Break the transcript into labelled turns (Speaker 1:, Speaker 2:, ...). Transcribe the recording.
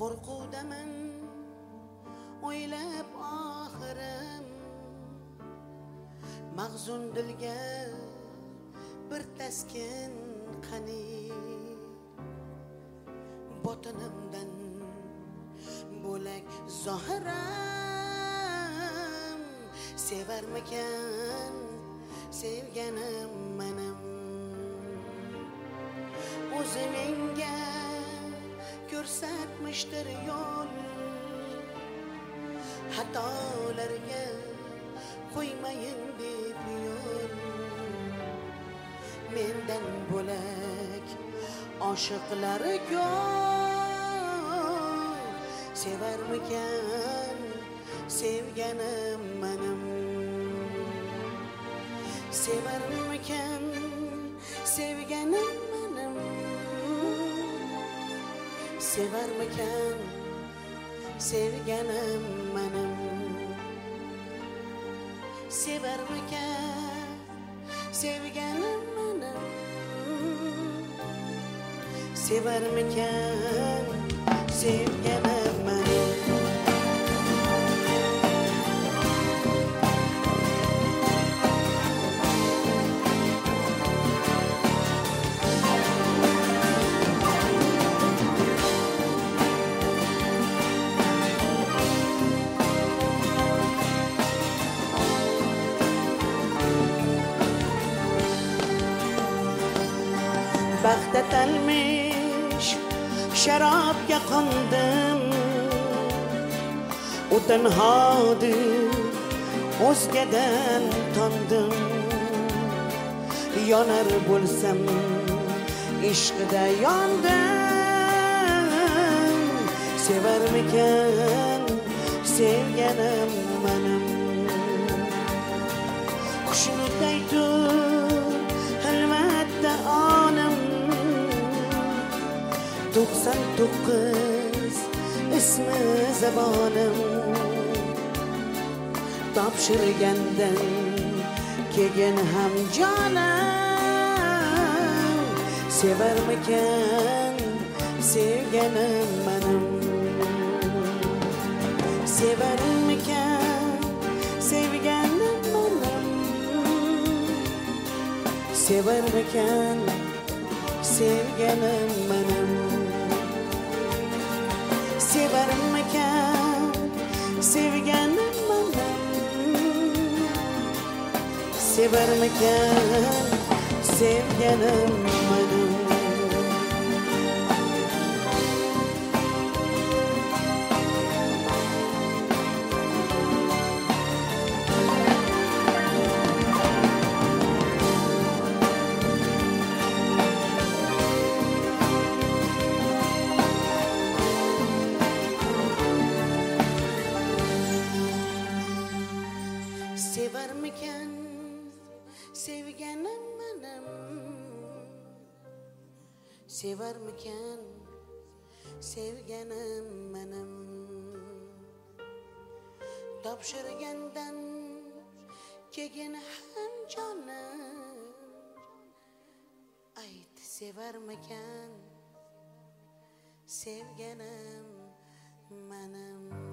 Speaker 1: qo'rquvdaman o'ylab oxirim mag'zun dilga bir taskin qani botinimdan bo'lak zohiram sevarmikan sevganim menim o'zi menga ko'rsatmishdir yo'l xatolarga qo'ymayin deb yo'l mendan bo'lak oshiqlari ko'p sevarmikan sevganim menim sevarmikan sevganim menim sevarmikan sevganim menim sevarmikan sevganim menim sevarmikan sevganim menim baxta talmish sharobga qondim u tanhodir o'zgadan tondim yonar bo'lsam ishqida yondim sevarmikan sevganim menim qushnuday tur hilvatda onim 99 ismi zabonim topshirgandan keyin ham jonim sevarmikan sevganim menim sevarmikan sevganim menim sevarmikan sevganim menim sevarmikan sevganim menim sevarmikan sevganim menim sevarmikan sevganim menim sevarmikan sevganim menim topshirgandan keyin ham jonim ayt sevarmikan sevganim menim